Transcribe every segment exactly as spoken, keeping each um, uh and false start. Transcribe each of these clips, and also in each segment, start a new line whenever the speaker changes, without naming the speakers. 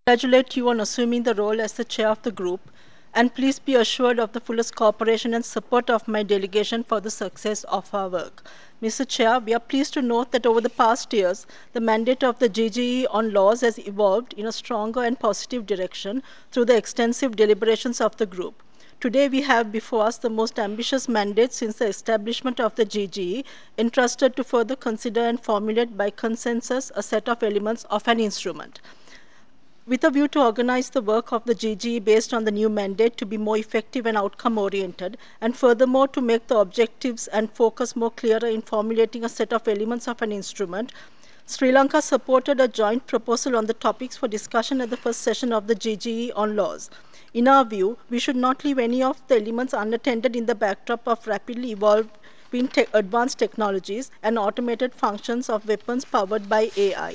congratulate you on assuming the role as the chair of the group, and please be assured of the fullest cooperation and support of my delegation for the success of our work. Mister Chair, we are pleased to note that over the past years, the mandate of the G G E on laws has evolved in a stronger and positive direction through the extensive deliberations of the group. Today, we have before us the most ambitious mandate since the establishment of the G G E, entrusted to further consider and formulate by consensus a set of elements of an instrument. With a view to organize the work of the G G E based on the new mandate to be more effective and outcome oriented, and furthermore to make the objectives and focus more clearer in formulating a set of elements of an instrument, Sri Lanka supported a joint proposal on the topics for discussion at the first session of the G G E on laws. In our view, we should not leave any of the elements unattended in the backdrop of rapidly evolving te- advanced technologies and automated functions of weapons powered by A I.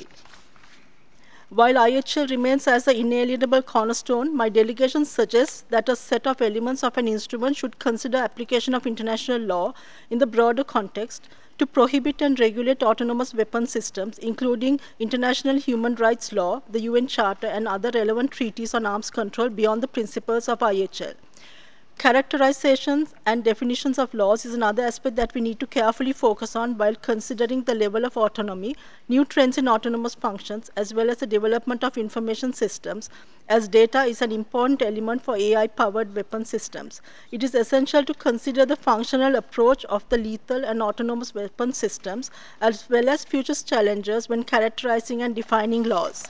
While I H L remains as the inalienable cornerstone, my delegation suggests that a set of elements of an instrument should consider application of international law in the broader context to prohibit and regulate autonomous weapon systems, including international human rights law, the U N Charter, and other relevant treaties on arms control beyond the principles of I H L. Characterizations and definitions of laws is another aspect that we need to carefully focus on while considering the level of autonomy, new trends in autonomous functions, as well as the development of information systems, as data is an important element for A I powered weapon systems. It is essential to consider the functional approach of the lethal and autonomous weapon systems, as well as future challenges when characterizing and defining laws.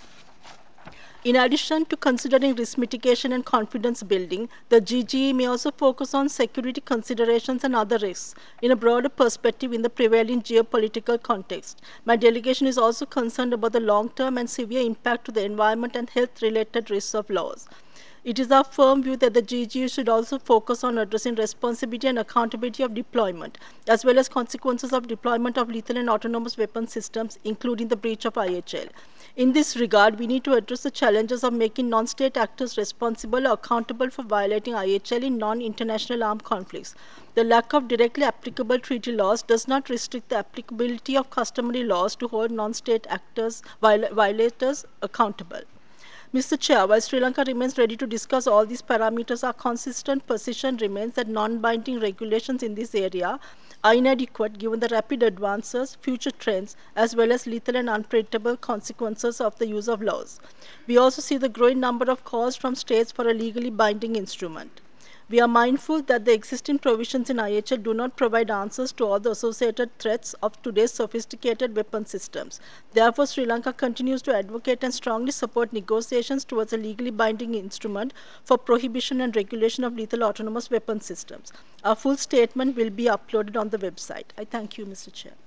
In addition to considering risk mitigation and confidence building, the G G E may also focus on security considerations and other risks in a broader perspective in the prevailing geopolitical context. My delegation is also concerned about the long term and severe impact to the environment and health related risks of laws. It is our firm view that the G G U should also focus on addressing responsibility and accountability of deployment, as well as consequences of deployment of lethal and autonomous weapon systems, including the breach of I H L. In this regard, we need to address the challenges of making non-state actors responsible or accountable for violating I H L in non-international armed conflicts. The lack of directly applicable treaty laws does not restrict the applicability of customary laws to hold non-state actors, viola- violators accountable. Mister Chair, while Sri Lanka remains ready to discuss all these parameters, our consistent position remains that non-binding regulations in this area are inadequate given the rapid advances, future trends, as well as lethal and unpredictable consequences of the use of laws. We also see the growing number of calls from states for a legally binding instrument. We are mindful that the existing provisions in I H L do not provide answers to all the associated threats of today's sophisticated weapon systems. Therefore, Sri Lanka continues to advocate and strongly support negotiations towards a legally binding instrument for prohibition and regulation of lethal autonomous weapon systems. Our full statement will be uploaded on the website. I thank you, Mister Chair.